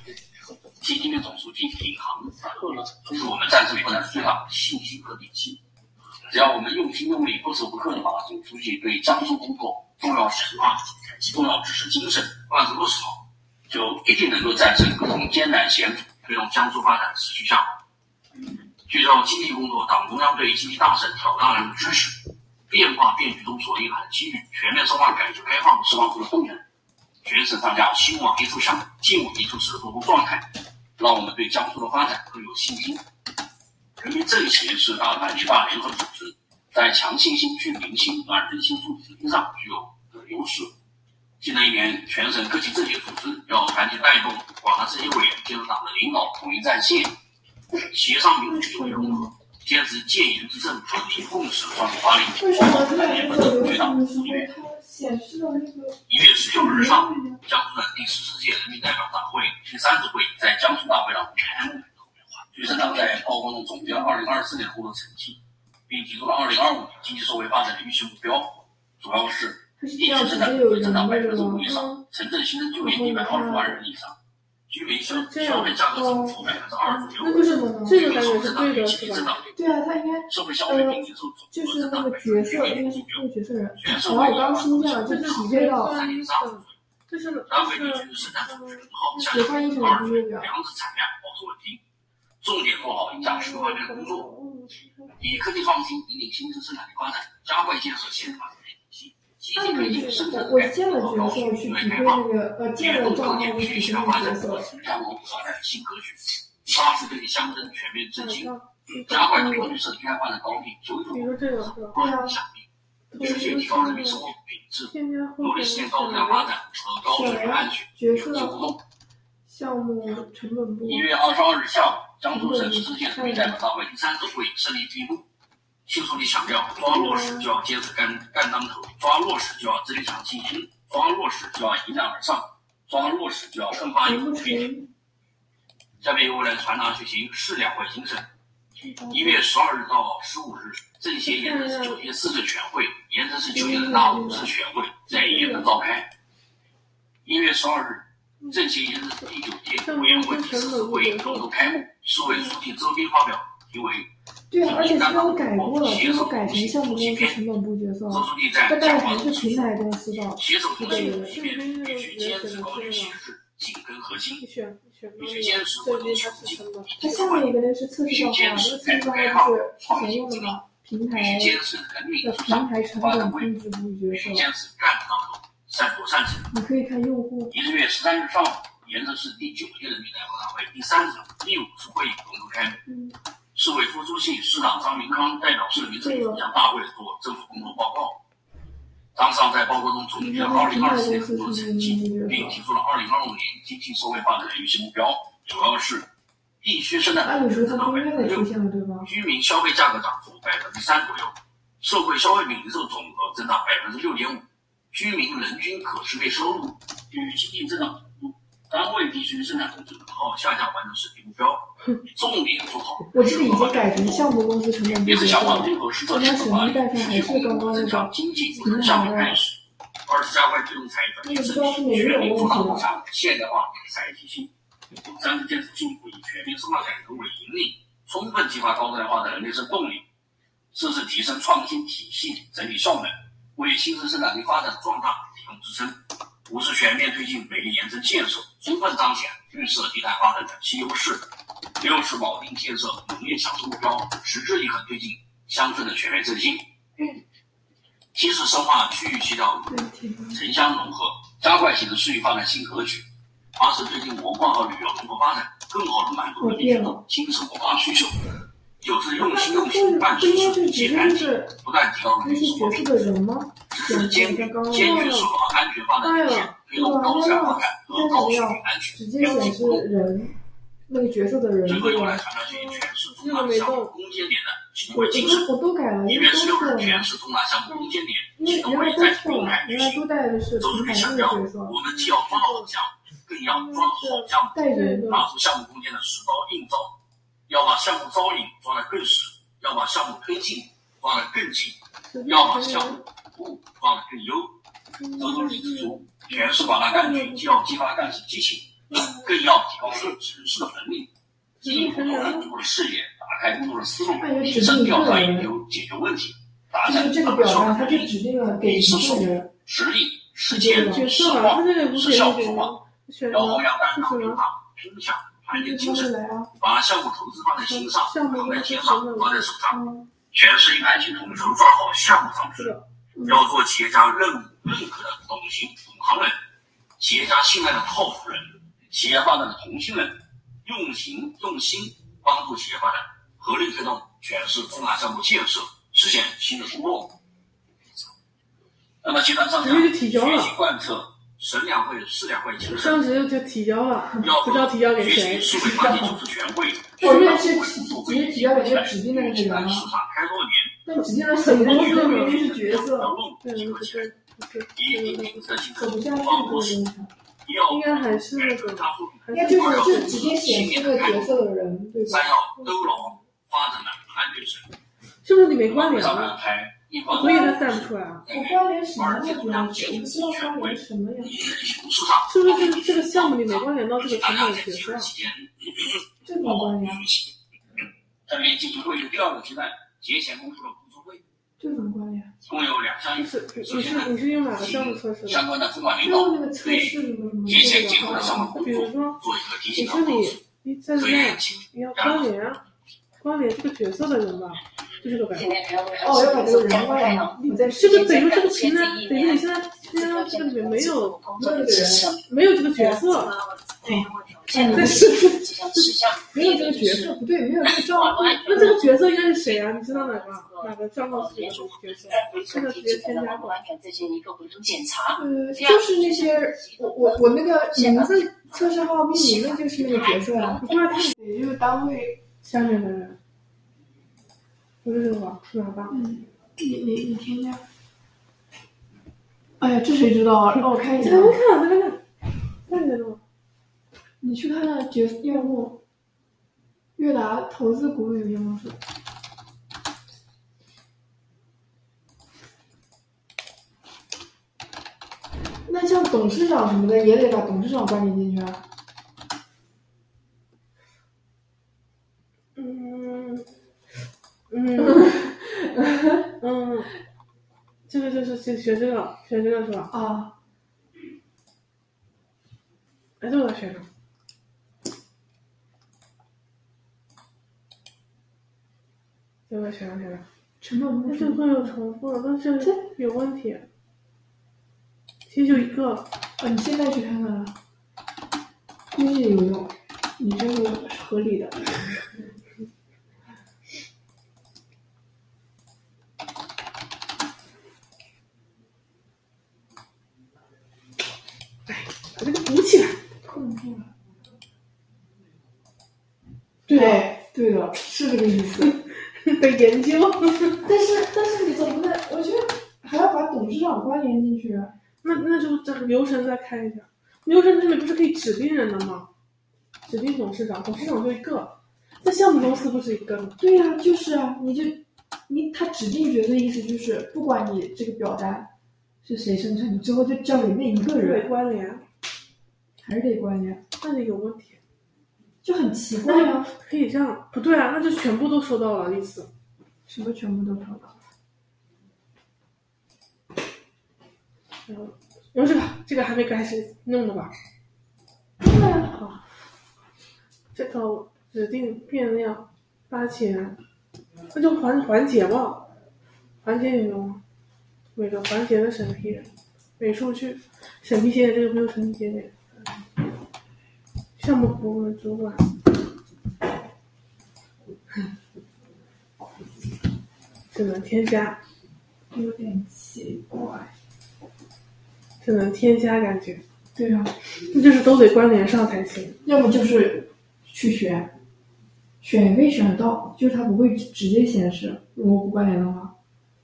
习近平总书记领航是我们战争发展最大的信心和底气。只要我们用心用力、不折不扣地把总书记对江苏工作重要神话、重要指示精神贯彻落实好，就一定能够战胜各种艰难险阻，推动江苏发展持续向好。聚焦经济工作，党中央对经济大省挑大梁的支持，变化变局中所蕴含的机遇，全面深化改革开放释放出了动能。全省上下心往一处想，劲往一处使的多种状态，让我们对江苏的发展更有信心。人民政协是大团结大联合组织，在强信心、聚民心、暖人心素质上具有优势。新的一年，全省各级政协组织要团结带动广大政协委员坚持党的领导，统一战线，协商民主求融合，坚持戒严治政、稳定共识，双手发力，保好团结奋斗最大的福利。1月19日上午，江苏省第14届人民代表大会第30回在江苏大会堂开幕。据省长在报告中总结了2024年的工作成绩，并提出了2025年经济社会发展的预期目标，主要是地区生产总值增长5%以上，城镇新增就业120万人以上，居民消费价格增幅2%左右，居民收入增长预期增长， 对啊，他应该社会消费品质收入就是那个角色，应该是那个角色人。然后我刚新这样就体会到， 南北地区生产总值能耗下降2%，粮食产量保持稳定，重点做好价值方面的工作，以科技创新引领新增生产力发展，加快建设现代化体系，积极推进生产改革和高速对外开放，推动各点区域发展，强谋发展新格局，扎实推进乡镇全面振兴，加快推动绿色低碳化的高品就业和关注响应，持续提高人民生活品质，努力实现高质量发展和高水平安全有机互动。 项目成本部 1月22日下午，江苏省14届人民代表大会第30回胜利闭幕。习书记强调，抓落实就要坚持干当头，抓落实就要增强信心，抓落实就要迎难而上，抓落实就要奋发有力。下面由我来传达学习市两会精神。1月12日到15日，政协盐城市9届4次全会、盐城市9届人大5次全会在盐城召开。1月12日，政协盐城市第9届委员会第4次会议隆重开幕，市委书记周斌发表题为对啊，而且这都改过了，这都改成项目公司成本部角色了，这代还是平台公司的携手同行必须坚持高举旗帜，紧跟核心，必须坚持稳中求进， 它下面一个那是测试状况，这个测试状况是之前用的嘛？平台成本控制部角色， 坚持干不到头，善作善成。 你可以看用户。 1月13日上午，盐城市第9届人民代表大会第30次、第5次会议隆重开幕。市委副主席、市长张明康代表市民政府向大会做政府工作报告。张市长在报告中总结了2024年工作成绩，并提出了2025年经济社会发展的预期目标，主要是地区生产总值增长6%，居民消费价格涨幅3%左右，社会消费品零售总额增长6.5%，居民人均可支配收入与经济增长同步，单位地区生产总值能耗下降完成实际目标，重点做好。 我这里已经改成项目公司成本部角色了， 但它省力带上还是刚刚那个经济从项目开始，二是加快推动财转型升级，全力做好产现代化理财体系。3是坚持进一步以全面深化改革为引领，充分激发高质量发展的内生动力。4是提升创新体系整体效能，为新生生产力发展壮大提供支撑。5是全面推进美丽盐城建设，充分彰显绿色低碳发展的新优势。6是铆定建设农业强势目标，持之以恒推进乡村的全面振兴。7是深化区域协调城乡融合，加快形成市域发展新格局。8是推进文化和旅游融合发展，更好地满足人民群众精神文化需求。9是用心办实事，解难题，不断提高人民生活品质。10是坚决守好安全发展底线，推动高质量发展和高水平安全有机互动。 那个角色的人， 最后用来传达学习全市重大项目攻坚点的行为精神。1月16日，全市重大项目攻坚点启动会在平台举行。周书记强调，我们既要抓好项目，更要抓好项目，拿出项目攻坚的实招硬招，要把项目招引抓得更实，要把项目推进抓得更紧，要把项目服务抓得更优。周书记指出，全市广大干局既要激发干事激情，更要提高进一步拓宽工作的视野，打开工作的思路，提升调查研究解决问题，达成这个表达它就指定了给一个人实力、时间、实况、时效手法，然后让担当领导拼抢团结精神，把项目投资放在心上，放在肩上，放在手上，全市一感情，统筹抓好项目方式，要做企业家认可的懂行人，企业家信赖的靠谱人，企业发展的同心人，用心帮助企业发展，合力推动全市重大项目建设，实现新的突破。那么集团上下学习贯彻省两会、市两会精神， 当时就提交了，不知道提交给谁。 市委发起组织全会， 我们是直接提交给那指定的那个人市场开多年， 但指定了谁的这个明明是角色， 对，不是走不下去这个流程。应该还是那个，应该就是直接显示那个角色的人，对吧？ 都牢发展的团队性， 是不是你没关联啊？所以他带不出来啊。我关联什么？主要是我不知道关联什么呀？是不是这个项目里没关联到这个成本角色啊？这怎么关联？ 下面进行会议第二个阶段节前工作的工作会。 这怎么关联？ 共有2项。 你是用哪个项目测试的？ 相关的主管领导那个测试节前结合的项目工作做一个提醒和告诉。 你在那你要关联这个角色的人吧，就这个呗。哦，要把这个人关联了。这个等于这个平台，等于你现在这个里面没有这个人，没有这个角色。但是没有这个角色，不对，没有这个账号。那这个角色应该是谁啊？你知道哪个账号是这个角色？现在直接添加过。就是那些我那个名字、测试号、命名的就是那个角色啊。不过也就是单位下面的人。不是这个吧？是哪吧？你添加。哎呀，这谁知道啊？让我看一下。在那个。你去看看用户，悦达投资股有用户数。那像董事长什么的，也得把董事长关联进去啊。这个就是学这个是吧？啊。哎，这个学的。这个学的。成本不是会有重复，但是有问题。其实就一个。你现在去看看了，估计有用，你这个是合理的。哎，把这个补起来。控住了。对的，是这个意思。得研究。但是你总不能，我觉得还要把董事长关联进去。那就这个流程再看一下。流程这里不是可以指定人的吗？指定董事长，董事长就一个。在项目公司不是一个吗？对呀，就是啊，他指定角色的意思就是，不管你这个表单是谁生成，你最后就交给那一个人。得关联，还是得关联？那就有问题，就很奇怪啊。可以这样，不对啊，那就全部都收到了意思。什么全部都收到了？然后这个还没开始弄的吧？对啊。好，这个指定变量8000，那就环节吧。环节有用吗？每个环节的审批人，每数据审批节点，这个没有审批节点。项目部门主管。只能添加，有点奇怪。只能添加感觉。对啊，那就是都得关联上才行。要么就是去选也可以选得到，就是它不会直接显示，如果不关联的话。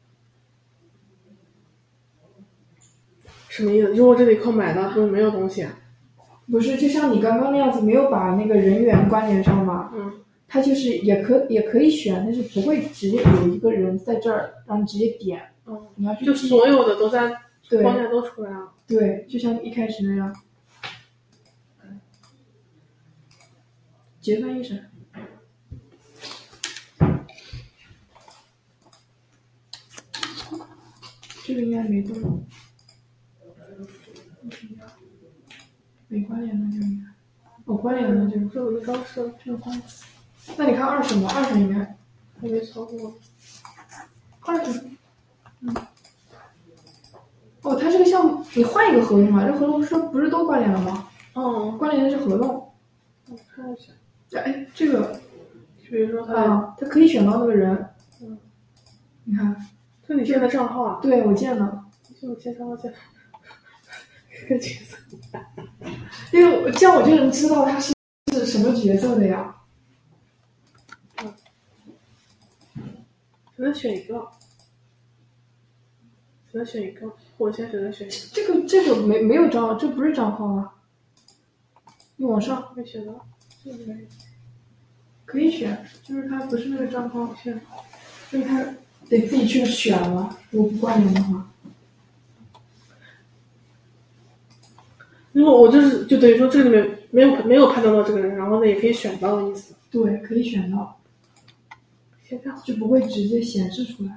什么意思？如果这里扣买的不是没有东西啊？不是，就像你刚刚那样子，没有把那个人员关联上嘛？它就是也可以选，但是不会直接有一个人在这儿让你直接点。你要去就所有的都在框架都出来了。对，就像一开始那样。结算一审。 这个应该没动，没关联的就应该，关联的这我刚设这个关联。那你看20吗？20应该还没超过。 20，哦，它这个项目你换一个合同啊，这合同不是都关联了吗？ 哦， 关联的是合同。 我看一下。 哎，这个， 比如说它可以选到那个人。你看， 这你建的账号啊？ 对，我建的。 我建账号建的。这个角色。 因为这样我就能知道他是什么角色的呀。 只能选一个。只能选一个，我现在只能选一个。这个没有账号，这不是账号啊。你往上没选到，这个没有。 可以选，就是它不是那个账号选，就是它得自己去选了。如果不关联的话， 如果我就等于说这里面没有判断到这个人，然后呢也可以选到的意思。 对，可以选到， 先这样就不会直接显示出来。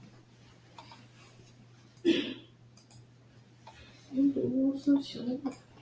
公司小